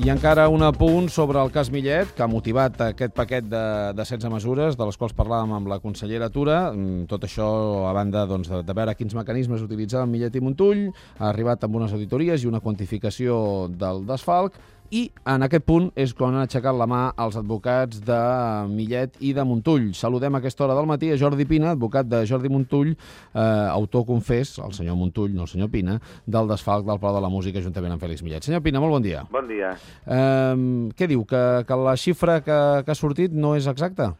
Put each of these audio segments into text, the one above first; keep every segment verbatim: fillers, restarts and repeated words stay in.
I encara un apunt sobre el cas Millet, que ha motivat aquest paquet de, de setze mesures, de les quals parlàvem amb la consellera Tura. Tot això, a banda doncs, de, de veure quins mecanismes utilitzaven Millet i Montull, ha arribat amb unes auditories i una quantificació del desfalc, i en aquest punt és quan han aixecat la mà els advocats de Millet i de Montull. Saludem a aquesta hora del matí a Jordi Pina, advocat de Jordi Montull, eh, autor confés, el senyor Montull, no el senyor Pina, del desfalc del Palau de la Música juntament amb Fèlix Millet. Senyor Pina, molt bon dia. Bon dia. Eh, què diu, que, que la xifra que, que ha sortit no és exacta?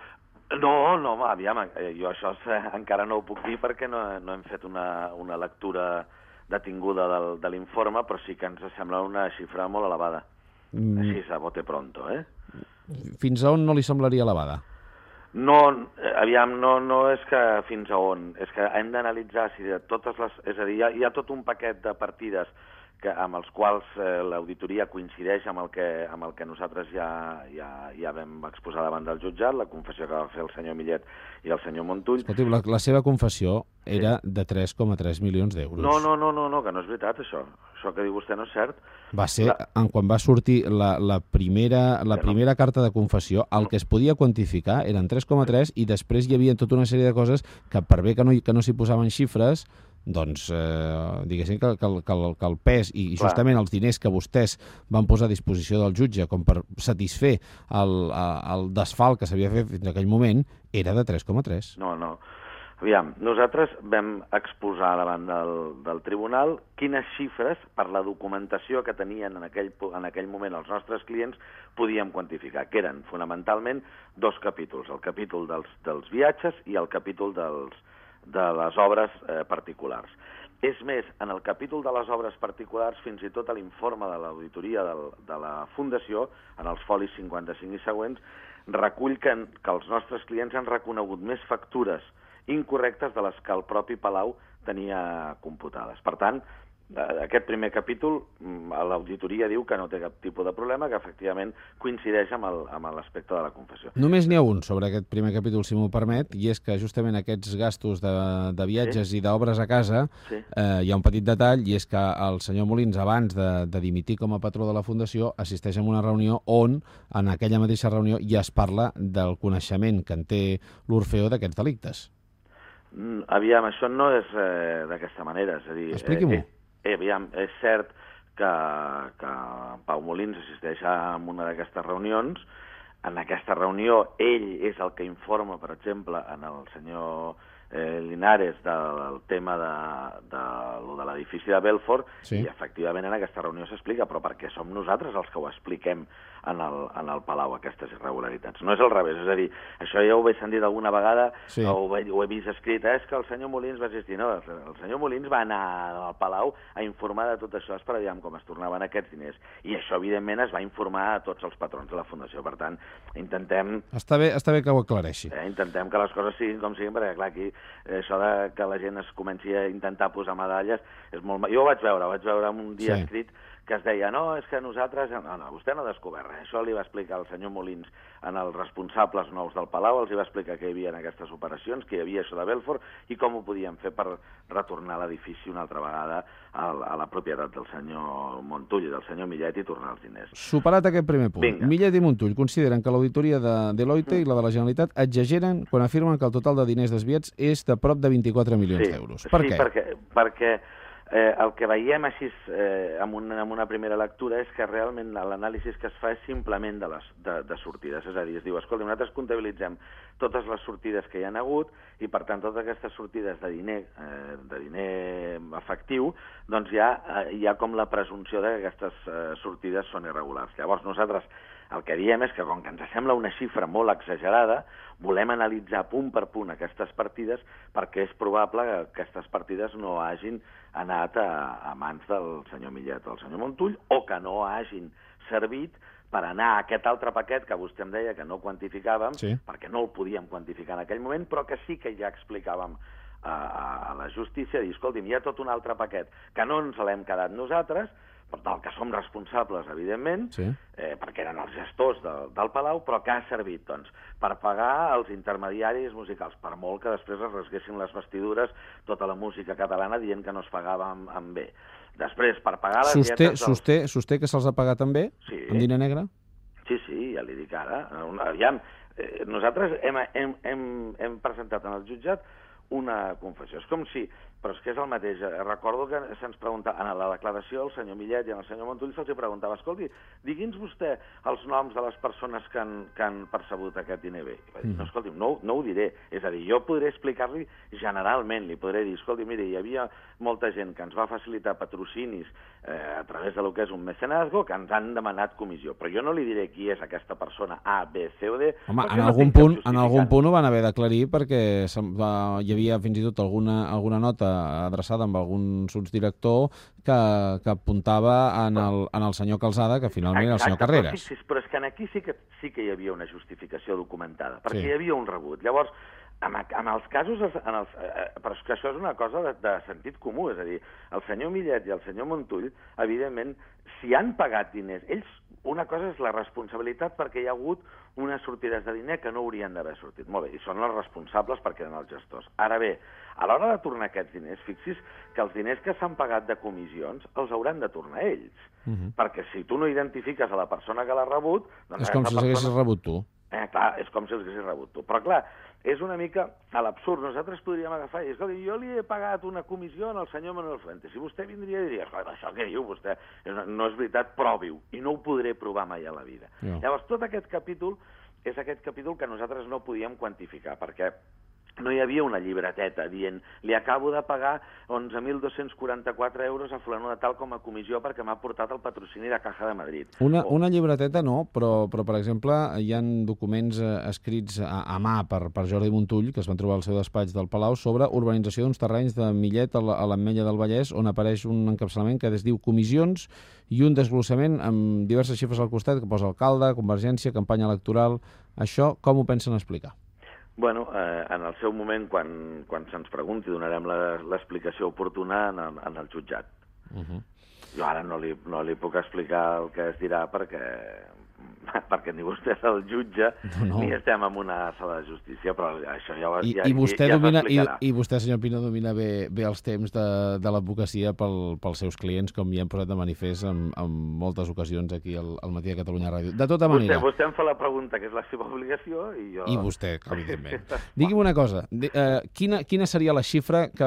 No, no, aviam, jo això encara no ho puc dir perquè no, no hem fet una, una lectura detinguda del, de l'informe, però sí que ens sembla una xifra molt elevada. Mm. Així, a bote pronto, eh? Fins a on no li semblaria elevada? No, aviam, no, no és que fins a on, és que hem d'analitzar si de totes les... És a dir, hi ha, hi ha tot un paquet de partides que, amb els quals eh, l'auditoria coincideix amb el que, amb el que nosaltres ja, ja, ja vam exposar davant del jutjat, la confessió que va fer el senyor Millet i el senyor Montull. Escolti, la, la seva confessió era sí. de tres coma tres milions d'euros. No, no, no, no, no, que no és veritat, això. Això que diu vostè no és cert. Va ser, la... en quan va sortir la, la primera, la primera no. carta de confessió, el que es podia quantificar eren tres coma tres i després hi havia tota una sèrie de coses que, per bé que no, que no s'hi posaven xifres, doncs, eh, diguéssim que, que, que, el, que el pes i, i justament els diners que vostès van posar a disposició del jutge com per satisfer el, el desfalt que s'havia fet fins a aquell moment era de tres coma tres. No, no. Aviam, nosaltres vam exposar davant del, del tribunal quines xifres, per la documentació que tenien en aquell, en aquell moment els nostres clients, podíem quantificar, que eren fonamentalment dos capítols, el capítol dels, dels viatges i el capítol dels, de les obres eh, particulars. És més, en el capítol de les obres particulars, fins i tot a l'informe de l'auditoria de, de la Fundació, en els folis cinquanta-cinc i següents, recull que, que els nostres clients han reconegut més factures incorrectes de les que el propi Palau tenia computades. Per tant, aquest primer capítol, l'auditoria diu que no té cap tipus de problema, que efectivament coincideix amb l'aspecte de la confessió. Només n'hi ha un sobre aquest primer capítol, si m'ho permet, i és que justament aquests gastos de, de viatges sí? i d'obres a casa, sí? eh, hi ha un petit detall, i és que el senyor Molins, abans de, de dimitir com a patró de la Fundació, assisteix a una reunió on, en aquella mateixa reunió, ja es parla del coneixement que en té l'Orfeó d'aquests delictes. Aviam, això no és eh, d'aquesta manera, és a dir... Expliqui-m'ho. Eh, eh, aviam, és cert que, que Pau Molins assisteix a una d'aquestes reunions. En aquesta reunió ell és el que informa, per exemple, en el senyor eh, Linares del tema de, de, de, de l'edifici de Belfort, sí. I efectivament en aquesta reunió s'explica, però perquè som nosaltres els que ho expliquem en el, en el Palau, aquestes irregularitats. No és al revés, és a dir, això ja ho he sentit alguna vegada, sí. ho, he, ho he vist escrit, eh, és que el senyor Molins va assistir. No, el senyor Molins va anar al Palau a informar de tot això, per veure com es tornaven aquests diners. I això, evidentment, es va informar a tots els patrons de la Fundació. Per tant, intentem... Està bé, està bé que ho aclareixi. Eh, intentem que les coses siguin com siguin, perquè, clar, aquí eh, això de que la gent es comenci a intentar posar medalles és molt... Jo ho vaig veure, ho vaig veure un dia sí. escrit que es deia, no, és que nosaltres... No, no, vostè no ha descobert res. Això li va explicar el senyor Molins en els responsables nous del Palau, els hi va explicar que hi havia aquestes operacions, que hi havia això de Belfort, i com ho podíem fer per retornar l'edifici una altra vegada a, a la propietat del senyor Montull i del senyor Millet i tornar els diners. Superat aquest primer punt, Vinga. Millet i Montull consideren que l'auditoria de Deloitte mm. i la de la Generalitat exageren quan afirmen que el total de diners desviats és de prop de vint-i-quatre milions sí. d'euros. Per sí, què? perquè... perquè Eh, el que veiem així eh, en, una, en una primera lectura és que realment l'anàlisi que es fa és simplement de, les, de, de sortides. És a dir, es diu, escolta, nosaltres comptabilitzem totes les sortides que hi han hagut i, per tant, totes aquestes sortides de diner, eh, de diner efectiu, doncs ja eh, hi ha com la presumpció que aquestes eh, sortides són irregulars. Llavors, nosaltres el que diem és que, com que ens sembla una xifra molt exagerada, volem analitzar punt per punt aquestes partides perquè és probable que aquestes partides no hagin anat a, a mans del senyor Millet o del senyor Montull o que no hagin servit per anar a aquest altre paquet que vostè em deia que no quantificàvem, sí. perquè no el podíem quantificar en aquell moment, però que sí que ja explicàvem a, a la justícia, dir, escolti'm, hi ha tot un altre paquet que no ens l'hem quedat nosaltres, del que som responsables, evidentment, sí. eh, perquè eren els gestors de, del Palau, però que ha servit doncs, per pagar els intermediaris musicals, per molt que després es rasguessin les vestidures tota la música catalana dient que no es pagava amb, amb bé. Després, per pagar les sosté, dietes... Dels... Sosté, sosté que se'ls ha pagat també? Sí. En diner negre? Sí, sí, ja li dic ara. Aviam, eh, nosaltres hem, hem, hem, hem presentat en el jutjat una confessió. És com si... Però és que és el mateix. Recordo que se'ns preguntava, en la declaració, el senyor Millet i el senyor Montull se'ls preguntava, escolti, digui'ns vostè els noms de les persones que han, que han percebut aquest diner bé. I va dir, no, escolti, no, no ho diré. És a dir, jo podré explicar-li generalment, li podré dir, escolti, mire, hi havia molta gent que ens va facilitar patrocinis eh, a través de lo que és un mecenazgo, que ens han demanat comissió. Però jo no li diré qui és aquesta persona A, B, C o D... Home, en algun, no punt, en algun punt ho van haver d'aclarir perquè hi havia fins i tot alguna, alguna nota adreçada amb algun sotsdirector que, que apuntava en el, en el senyor Calzada, que finalment era el senyor Carreras. Però, sí, però és que aquí sí que, sí que hi havia una justificació documentada, perquè sí. hi havia un rebut. Llavors, en, en els casos... En els, eh, però és que això és una cosa de, de sentit comú, és a dir, el senyor Millet i el senyor Montull, evidentment, si han pagat diners, ells, una cosa és la responsabilitat perquè hi ha hagut unes sortides de diner que no haurien d'haver sortit. Molt bé, i són els responsables perquè eren els gestors. Ara bé, a l'hora de tornar aquests diners, fixis que els diners que s'han pagat de comissions els hauran de tornar ells. Uh -huh. Perquè si tu no identifiques a la persona que l'ha rebut... Doncs és com si els haguessis persona... rebut tu. Eh, clar, és com si els haguessis rebut tu. Però clar, és una mica a l'absurd. Nosaltres podríem agafar i dir, escolta, jo li he pagat una comissió al senyor Manuel Fuentes. Si vostè vindria i diria, escolta, això què diu vostè? No és veritat, provi-ho. I no ho podré provar mai a la vida. No. Llavors, tot aquest capítol és aquest capítol que nosaltres no podíem quantificar, perquè no hi havia una llibreteta dient li acabo de pagar onze mil dos-cents quaranta-quatre euros a fulano de tal com a comissió perquè m'ha portat el patrocini de Caja de Madrid. Una, una llibreteta no, però, però per exemple hi ha documents eh, escrits a, a mà per, per Jordi Montull, que es van trobar al seu despatx del Palau, sobre urbanització d'uns terrenys de Millet a l'Ametlla del Vallès, on apareix un encapçalament que es diu comissions i un desglossament amb diverses xifres al costat que posa alcalde, convergència, campanya electoral. Això com ho pensen explicar? Bueno, eh, en el seu moment, quan, quan se'ns pregunti, donarem l'explicació oportuna en el, en el jutjat. Uh -huh. Jo ara no li, no li puc explicar el que es dirà perquè, perquè ni vostè és el jutge no, no. ni estem en una sala de justícia, però això ja, I, ja, i vostè ja domina, i, I vostè, senyor Pina, domina bé, bé els temps de, de l'advocacia pel, pels seus clients, com ja hem posat de manifest en, en moltes ocasions aquí al, al Matí de Catalunya Ràdio. De tota manera... Vostè, vostè em fa la pregunta, que és la seva obligació, i jo... I vostè, evidentment. Digui'm una cosa, eh, quina, quina seria la xifra que...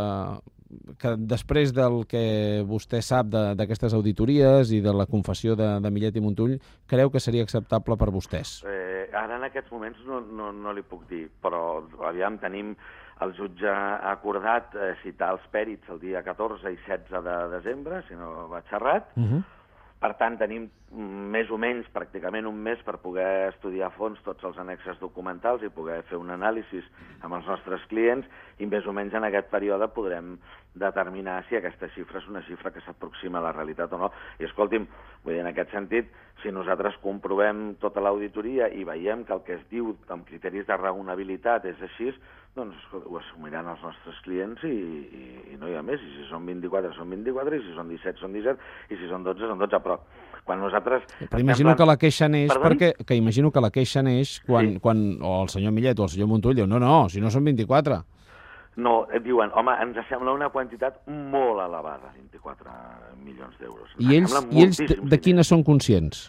que després del que vostè sap d'aquestes auditories i de la confessió de, de Millet i Montull, creu que seria acceptable per vostès? Eh, ara en aquests moments no, no, no li puc dir, però aviam, tenim el jutge ha acordat eh, citar els pèrits el dia catorze i setze de desembre, si no vaig errat. Uh -huh. Per tant, tenim més o menys, pràcticament un mes per poder estudiar a fons tots els annexes documentals i poder fer un anàlisi amb els nostres clients, i més o menys en aquest període podrem determinar si aquesta xifra és una xifra que s'aproxima a la realitat o no. I escolti'm, vull dir, en aquest sentit, si nosaltres comprovem tota l'auditoria i veiem que el que es diu amb criteris de raonabilitat és així, doncs ho assumiran els nostres clients i, i, i no hi ha més. I si són vint-i-quatre, són vint-i-quatre, i si són disset, són disset, i si són dotze, són dotze. Però quan nosaltres... Però imagino plan... que la queixa neix Perdó? perquè... Que imagino que la queixa neix quan, sí. quan o el senyor Millet o el senyor Montull diu no, no, si no són vint-i-quatre. No, diuen, home, ens sembla una quantitat molt elevada, vint-i-quatre milions d'euros. I ells, i ells de, de quines són conscients?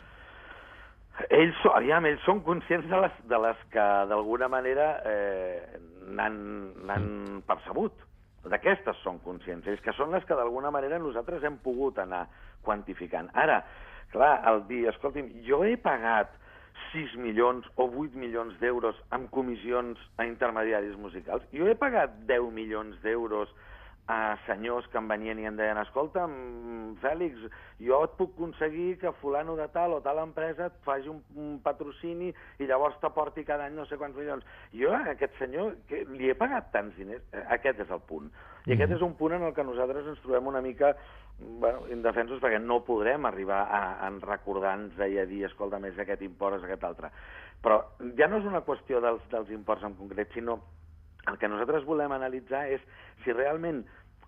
Ells, aviam, ells són conscients de les, de les que d'alguna manera eh, n'han mm. percebut. D'aquestes són conscients. Ells que són les que d'alguna manera nosaltres hem pogut anar quantificant. Ara, clar, el dir, escolti'm, jo he pagat sis milions o vuit milions d'euros en comissions a intermediaris musicals. Jo he pagat deu milions d'euros a senyors que em venien i em deien, escolta, Fèlix, jo et puc aconseguir que fulano de tal o tal empresa et faci un, un patrocini i llavors t'aporti cada any no sé quants milions. Jo a aquest senyor que li he pagat tants diners. Aquest és el punt. I aquest és un punt en el que nosaltres ens trobem una mica bueno, indefensos, perquè no podrem arribar a, a recordar-nos i a dir, escolta, més aquest import és aquest altre. Però ja no és una qüestió dels, dels imports en concret, sinó el que nosaltres volem analitzar és si realment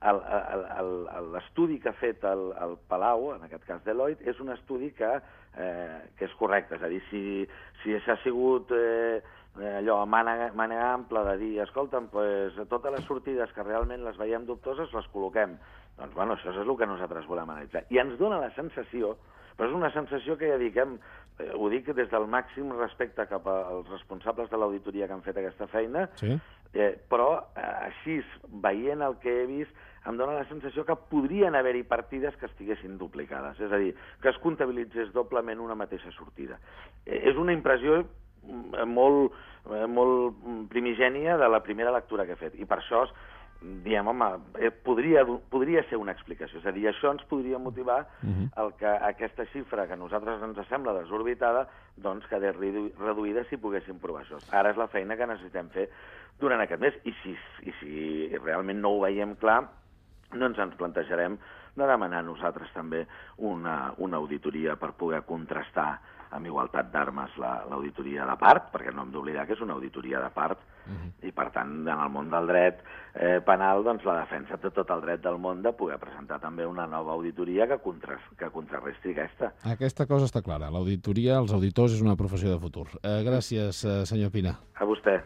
l'estudi que ha fet el, el Palau, en aquest cas Deloitte, és un estudi que, eh, que és correcte. És a dir, si, si s'ha sigut eh, allò, mànega, mànega ampla de dir, escolta'm, pues, totes les sortides que realment les veiem dubtoses les col·loquem. Doncs, bueno, això és el que nosaltres volem analitzar. I ens dona la sensació, però és una sensació que ja dic, eh, ho dic des del màxim respecte cap als responsables de l'auditoria que han fet aquesta feina, sí. eh, però eh, així, veient el que he vist, em dona la sensació que podrien haver-hi partides que estiguessin duplicades, és a dir, que es comptabilitzés doblement una mateixa sortida. Eh, és una impressió molt, eh, molt primigènia de la primera lectura que he fet, i per això diem, home, eh, podria, podria ser una explicació. És a dir, això ens podria motivar uh-huh. el que aquesta xifra que a nosaltres ens sembla desorbitada, doncs quedés reduïda si poguéssim provar això. Ara és la feina que necessitem fer durant aquest mes, i si, i si realment no ho veiem clar, doncs ens plantejarem de demanar nosaltres també una, una auditoria per poder contrastar amb igualtat d'armes l'auditoria de part, perquè no hem d'oblidar que és una auditoria de part, uh-huh. i per tant, en el món del dret eh, penal, doncs la defensa té tot el dret del món de poder presentar també una nova auditoria que, contra, que contrarresti aquesta. Aquesta cosa està clara. L'auditoria, els auditors, és una professió de futur. Eh, gràcies, eh, senyor Pina. A vostè.